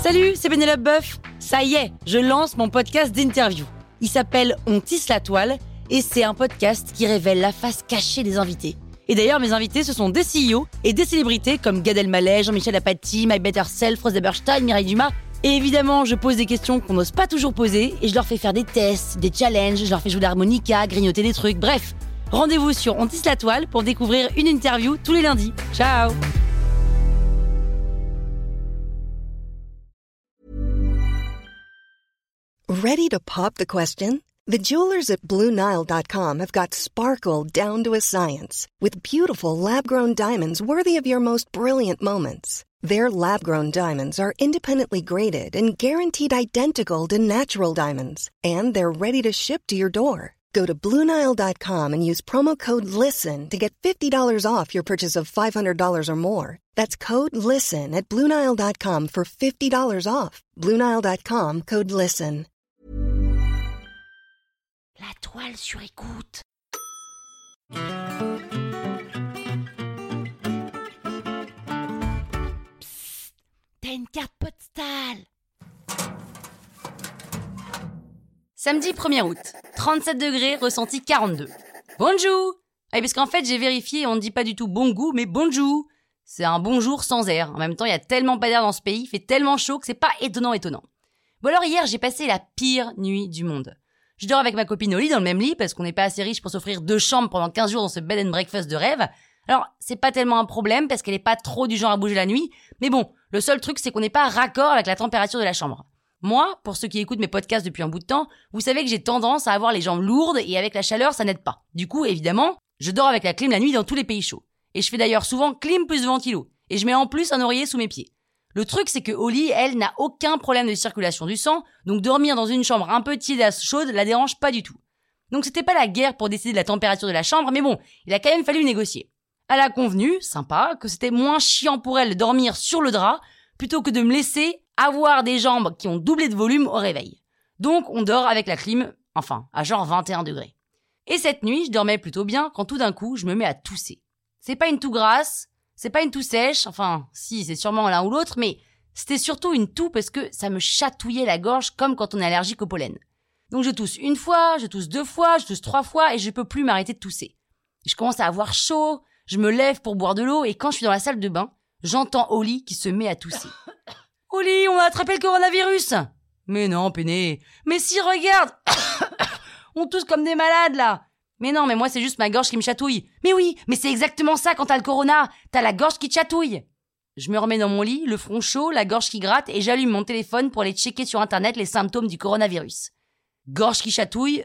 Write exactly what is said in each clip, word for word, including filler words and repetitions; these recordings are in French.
Salut, c'est Pénélope Boeuf. Ça y est, je lance mon podcast d'interview. Il s'appelle On tisse la toile et c'est un podcast qui révèle la face cachée des invités. Et d'ailleurs, mes invités, ce sont des C E O et des célébrités comme Gad Elmaleh, Jean-Michel Apathy, My Better Self, Rose Eberstein, Mireille Dumas. Et évidemment, je pose des questions qu'on n'ose pas toujours poser et je leur fais faire des tests, des challenges, je leur fais jouer l'harmonica, grignoter des trucs, bref. Rendez-vous sur On tisse la toile pour découvrir une interview tous les lundis. Ciao! Ready to pop the question? The jewelers at Blue Nile dot com have got sparkle down to a science with beautiful lab-grown diamonds worthy of your most brilliant moments. Their lab-grown diamonds are independently graded and guaranteed identical to natural diamonds, and they're ready to ship to your door. Go to Blue Nile dot com and use promo code LISTEN to get fifty dollars off your purchase of five hundred dollars or more. That's code LISTEN at Blue Nile dot com for fifty dollars off. Blue Nile dot com, code LISTEN. La toile sur écoute. Psst, t'as une carte postale. Samedi premier août, trente-sept degrés, ressenti quarante-deux. Bonjour. Ah, parce qu'en fait, j'ai vérifié, on ne dit pas du tout bon goût, mais bonjour. C'est un bonjour sans air. En même temps, il y a tellement pas d'air dans ce pays, il fait tellement chaud que c'est pas étonnant étonnant. Bon alors hier, j'ai passé la pire nuit du monde. Je dors avec ma copine au lit dans le même lit parce qu'on n'est pas assez riche pour s'offrir deux chambres pendant quinze jours dans ce bed and breakfast de rêve. Alors, c'est pas tellement un problème parce qu'elle est pas trop du genre à bouger la nuit. Mais bon, le seul truc, c'est qu'on n'est pas raccord avec la température de la chambre. Moi, pour ceux qui écoutent mes podcasts depuis un bout de temps, vous savez que j'ai tendance à avoir les jambes lourdes et avec la chaleur, ça n'aide pas. Du coup, évidemment, je dors avec la clim la nuit dans tous les pays chauds. Et je fais d'ailleurs souvent clim plus ventilo. Et je mets en plus un oreiller sous mes pieds. Le truc, c'est que Oli, elle, n'a aucun problème de circulation du sang, donc dormir dans une chambre un peu tiédasse chaude la dérange pas du tout. Donc c'était pas la guerre pour décider de la température de la chambre, mais bon, il a quand même fallu négocier. Elle a convenu, sympa, que c'était moins chiant pour elle de dormir sur le drap, plutôt que de me laisser avoir des jambes qui ont doublé de volume au réveil. Donc on dort avec la clim, enfin, à genre vingt et un degrés. Et cette nuit, je dormais plutôt bien quand tout d'un coup, je me mets à tousser. C'est pas une toux grasse, c'est pas une toux sèche, enfin, si, c'est sûrement l'un ou l'autre, mais c'était surtout une toux parce que ça me chatouillait la gorge comme quand on est allergique au pollen. Donc je tousse une fois, je tousse deux fois, je tousse trois fois et je peux plus m'arrêter de tousser. Je commence à avoir chaud, je me lève pour boire de l'eau et quand je suis dans la salle de bain, j'entends Oli qui se met à tousser. « Oli, on a attrapé le coronavirus !»« Mais non, Péné, mais si, regarde. On tousse comme des malades, là !»« Mais non, mais moi, c'est juste ma gorge qui me chatouille. »« Mais oui, mais c'est exactement ça quand t'as le corona. T'as la gorge qui te chatouille. » Je me remets dans mon lit, le front chaud, la gorge qui gratte et j'allume mon téléphone pour aller checker sur internet les symptômes du coronavirus. Gorge qui chatouille.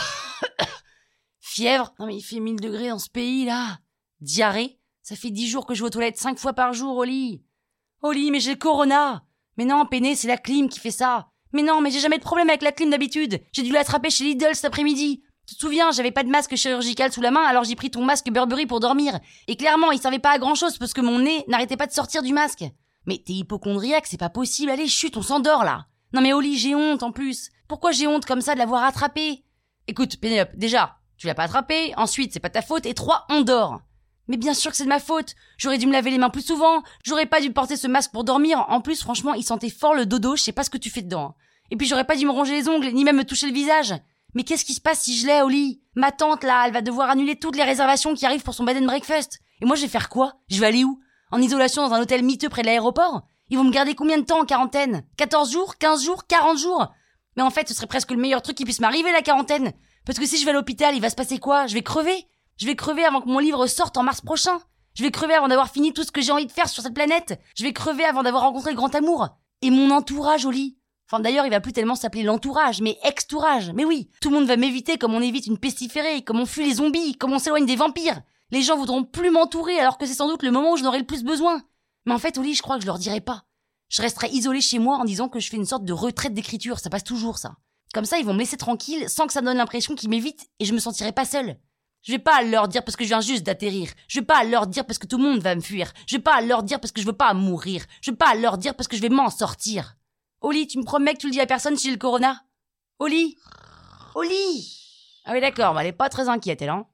Fièvre. Non mais il fait mille degrés dans ce pays, là. Diarrhée. Ça fait dix jours que je vais aux toilettes cinq fois par jour, Oli. Oli, mais j'ai le corona. Mais non, Péné, c'est la clim qui fait ça. Mais non, mais j'ai jamais de problème avec la clim d'habitude. J'ai dû l'attraper chez Lidl cet après-midi. Tu te souviens, j'avais pas de masque chirurgical sous la main, alors j'ai pris ton masque Burberry pour dormir. Et clairement, il servait pas à grand chose parce que mon nez n'arrêtait pas de sortir du masque. Mais t'es hypocondriaque, c'est pas possible. Allez, chut, on s'endort là. Non mais Oli, j'ai honte en plus. Pourquoi j'ai honte comme ça de l'avoir attrapé? Écoute, Pénélope, déjà, tu l'as pas attrapé. Ensuite, c'est pas ta faute. Et trois, on dort. Mais bien sûr que c'est de ma faute. J'aurais dû me laver les mains plus souvent. J'aurais pas dû porter ce masque pour dormir. En plus, franchement, il sentait fort le dodo. Je sais pas ce que tu fais dedans. Et puis j'aurais pas dû me ronger les ongles, ni même me toucher le visage. Mais qu'est-ce qui se passe si je l'ai, Oli? Ma tante, là, elle va devoir annuler toutes les réservations qui arrivent pour son bed and breakfast. Et moi, je vais faire quoi? Je vais aller où? En isolation dans un hôtel miteux près de l'aéroport? Ils vont me garder combien de temps en quarantaine? quatorze jours? quinze jours? quarante jours? Mais en fait, ce serait presque le meilleur truc qui puisse m'arriver, la quarantaine. Parce que si je vais à l'hôpital, il va se passer quoi? Je vais crever. Je vais crever avant que mon livre sorte en mars prochain. Je vais crever avant d'avoir fini tout ce que j'ai envie de faire sur cette planète. Je vais crever avant d'avoir rencontré le grand amour. Et mon entourage, Oli. Enfin, d'ailleurs, il va plus tellement s'appeler l'entourage, mais ex-tourage. Mais oui, tout le monde va m'éviter comme on évite une pestiférée, comme on fuit les zombies, comme on s'éloigne des vampires. Les gens voudront plus m'entourer alors que c'est sans doute le moment où je n'aurai le plus besoin. Mais en fait, Oli, je crois que je leur dirai pas. Je resterai isolée chez moi en disant que je fais une sorte de retraite d'écriture. Ça passe toujours, ça. Comme ça, ils vont me laisser tranquille sans que ça me donne l'impression qu'ils m'évitent et je me sentirai pas seule. Je vais pas leur dire parce que je viens juste d'atterrir. Je vais pas leur dire parce que tout le monde va me fuir. Je vais pas leur dire parce que je veux pas mourir. Je vais pas leur dire parce que je vais m'en sortir. Oli, tu me promets que tu le dis à personne si j'ai le corona? Oli? Oli? Ah oui, d'accord, elle est pas très inquiète, elle, hein.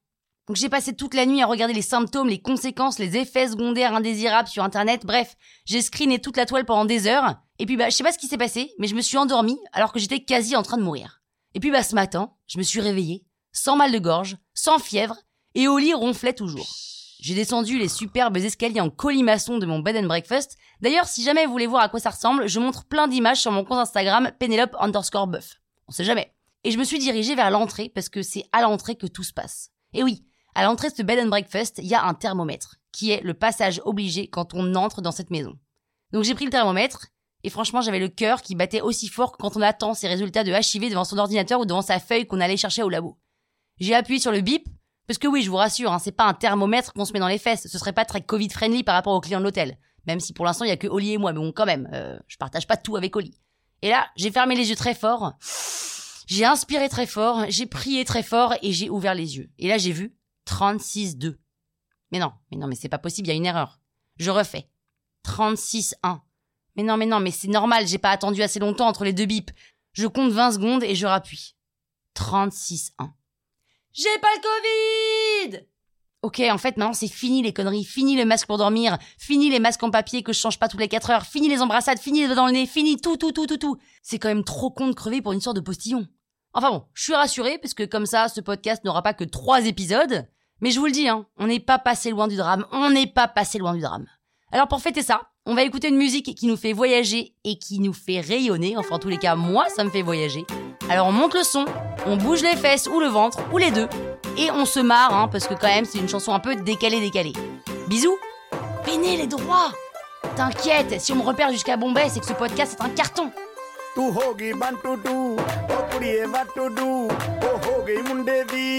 Donc j'ai passé toute la nuit à regarder les symptômes, les conséquences, les effets secondaires indésirables sur internet, bref, j'ai screené toute la toile pendant des heures, et puis bah je sais pas ce qui s'est passé, mais je me suis endormie alors que j'étais quasi en train de mourir. Et puis bah ce matin, je me suis réveillée, sans mal de gorge, sans fièvre, et au lit ronflait toujours. J'ai descendu les superbes escaliers en colimaçon de mon bed and breakfast. D'ailleurs, si jamais vous voulez voir à quoi ça ressemble, je montre plein d'images sur mon compte Instagram, Penelope underscore buff. On sait jamais. Et je me suis dirigée vers l'entrée parce que c'est à l'entrée que tout se passe. Et oui, à l'entrée de ce bed and breakfast, il y a un thermomètre, qui est le passage obligé quand on entre dans cette maison. Donc j'ai pris le thermomètre, et franchement j'avais le cœur qui battait aussi fort que quand on attend ses résultats de H I V devant son ordinateur ou devant sa feuille qu'on allait chercher au labo. J'ai appuyé sur le bip, parce que oui, je vous rassure, hein, c'est pas un thermomètre qu'on se met dans les fesses, ce serait pas très Covid-friendly par rapport aux clients de l'hôtel. Même si pour l'instant il y a que Oli et moi, mais bon quand même, euh, je partage pas tout avec Oli. Et là, j'ai fermé les yeux très fort, j'ai inspiré très fort, j'ai prié très fort et j'ai ouvert les yeux. Et là j'ai vu trente-six deux. Mais non, mais non, mais c'est pas possible, il y a une erreur. Je refais. trente-six un. Mais non, mais non, mais c'est normal, j'ai pas attendu assez longtemps entre les deux bips. Je compte vingt secondes et je rappuie. trente-six un. J'ai pas le Covid! Ok, en fait, maintenant c'est fini les conneries, fini le masque pour dormir, fini les masques en papier que je change pas toutes les quatre heures, fini les embrassades, fini les doigts dans le nez, fini tout, tout, tout, tout, tout. C'est quand même trop con de crever pour une sorte de postillon. Enfin bon, je suis rassurée parce que comme ça, ce podcast n'aura pas que trois épisodes. Mais je vous le dis, hein, on n'est pas passé loin du drame, on n'est pas passé loin du drame. Alors pour fêter ça, on va écouter une musique qui nous fait voyager et qui nous fait rayonner, enfin en tous les cas, moi ça me fait voyager. Alors on monte le son, on bouge les fesses ou le ventre, ou les deux, et on se marre, hein, parce que quand même c'est une chanson un peu décalée-décalée. Bisous, peinez les droits. T'inquiète, si on me repère jusqu'à Bombay, c'est que ce podcast est un carton. तू होगी one two two ओ कुड़िए what to do ओ हो गई मुंडे दी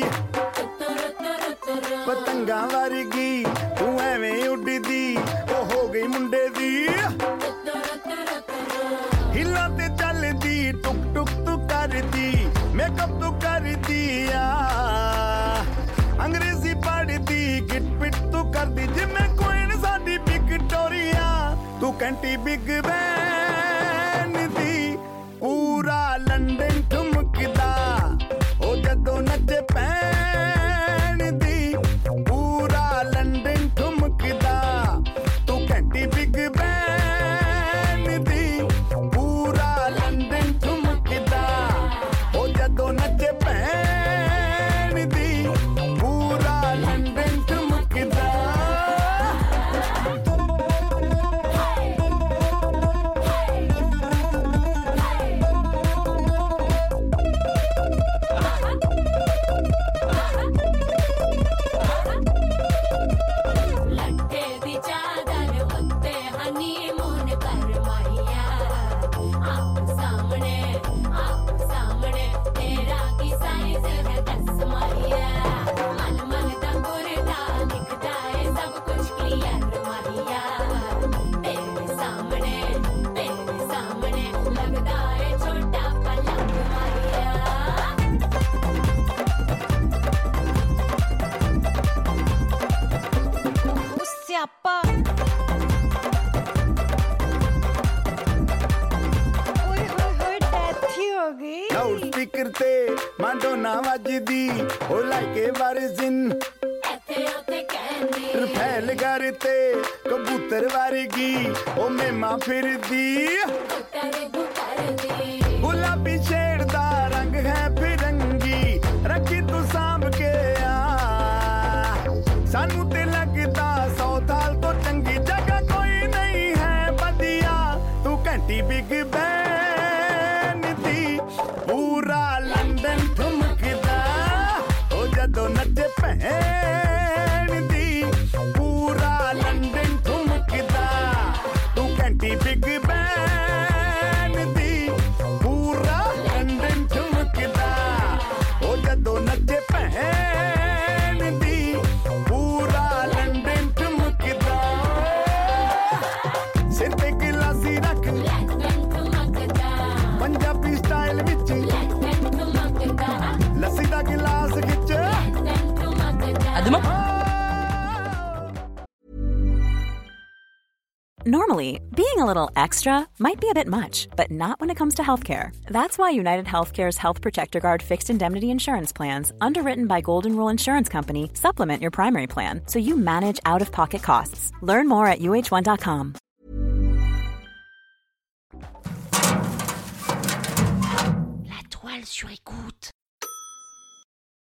पतंगा वर्गी तू एवें उड़दी ओ हो गई मुंडे दी हिला ते चलदी टुक टुक तू करदी मेकअप तू करदी आ अंग्रेजी पढ़दी गिट पिट तू करदी जिम्मे कोई न साडी विक्टोरिया तू कैंटी बिग बैन दी पूरा लंदन ठुमकदा ओ जदों नचे पैन दी पूरा लंदन ठुमकदा तू कैंटी बिग बैन दी पूरा लंदन ठुमकदा ओ जदों नचे पैन दी पूरा लंदन ठुमकदा लाउडस्पीकर ते मांडोना वजदी ओ लाइके वारिजिन एथे ओथे कहंदी रफेल करते कबूतर वर्गी ओ मेमा फिरदी गुटर गुटरदी गुलाबी शेड दा रंग है फिरंगी रखी तू सांभ के आ सानू ते लगदा सौ साल तो चंगी जगह कोई नहीं है बदिया तू घंटी बिग बैन दी पूरा लंदन ठुमकदा ओ जदों नचे पैन दी पूरा लंदन ठुमकदा तू घंटी बिग बैन दी पूरा लंदन ठुमकदा ओ जदों नचे पैन दी पूरा लंदन ठुमकदा सिर ते गिलासी रख पंजाबी स्टाइल विच लस्सी दा गिलास खिच À demain. Normally, being a little extra might be a bit much, but not when it comes to healthcare. That's why United Healthcare's Health Protector Guard fixed indemnity insurance plans, underwritten by Golden Rule Insurance Company, supplement your primary plan so you manage out-of-pocket costs. Learn more at U H one dot com. La toile sur écoute.